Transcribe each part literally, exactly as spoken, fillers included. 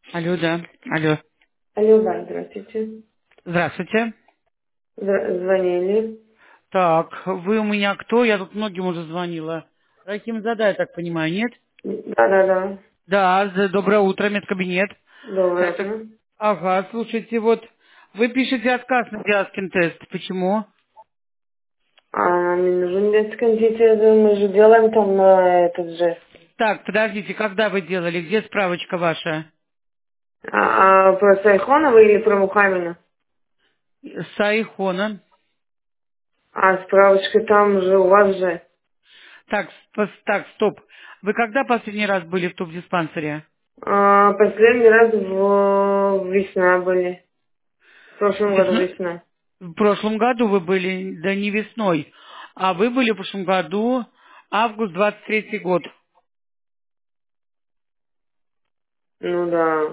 Алло, да. Алло. Алло, да, здравствуйте. Здравствуйте. Зв- Звонили. Так, вы у меня кто? Я тут многим уже звонила. Рахим Зада, я так понимаю, нет? Да-да-да. Да, з- доброе утро, медкабинет. Доброе Это... утро. Ага, слушайте, вот вы пишете отказ на Диаскин тест. Почему? А нам не нужен детскондитер, мы же делаем там на этот же. Так, подождите, когда вы делали? Где справочка ваша? А, а про Сайхонова или про Мухамина? С Айхона. А справочка там же у вас же. Так, пос- так, стоп. Вы когда последний раз были в топ-диспансере? А, последний раз в, в весна были. В прошлом году Весна- весна. В прошлом году вы были, да не весной, а вы были в прошлом году, август двадцать третий год. Ну да.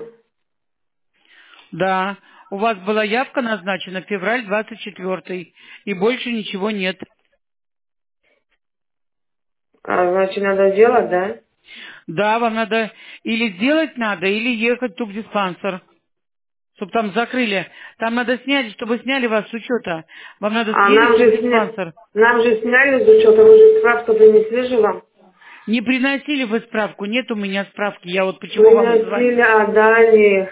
Да, у вас была явка назначена февраль двадцать четвёртый, и больше ничего нет. А значит надо делать, да? Да, вам надо или сделать надо, или ехать в тубдиспансер, чтобы там закрыли. Там надо снять, чтобы сняли вас с учета. Вам надо А съездить в нам же сня... тубдиспансер. нам же сняли с учета, мы же справку принесли же вам. Не приносили вы справку? Нет у меня справки. Я вот почему вам и звоню. Приносили, отдали.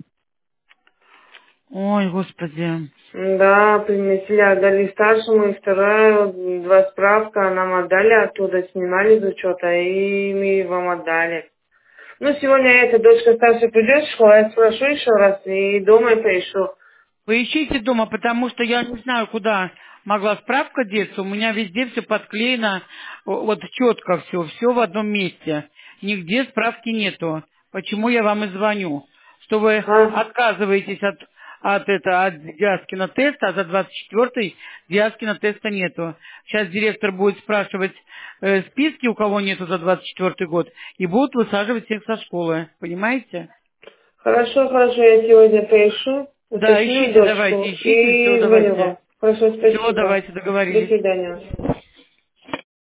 Ой, господи. Да, принесли, отдали старшему, и вторая, два справка нам отдали оттуда, снимали из учета, и мы вам отдали. Ну, сегодня эта дочка старшая придет в школу, я спрошу еще раз, и дома я поищу. Поищите дома, потому что я не знаю, куда могла справка деться. У меня везде все подклеено, о- вот четко все, все в одном месте. Нигде справки нету. Почему я вам и звоню? Что вы Ха, отказываетесь от, от, это, от Диаскина теста, а за двадцать четвёртый Диаскина теста нету. Сейчас директор будет спрашивать э, списки, у кого нету за двадцать четвёртый год, и будут высаживать всех со школы. Понимаете? хорошо, хорошо, я сегодня поищу, Да, уточню ищите, дочку давайте, ищите, и все, и звоню давайте. вам. Хорошо, Все, спасибо. давайте, До договорились. свидания.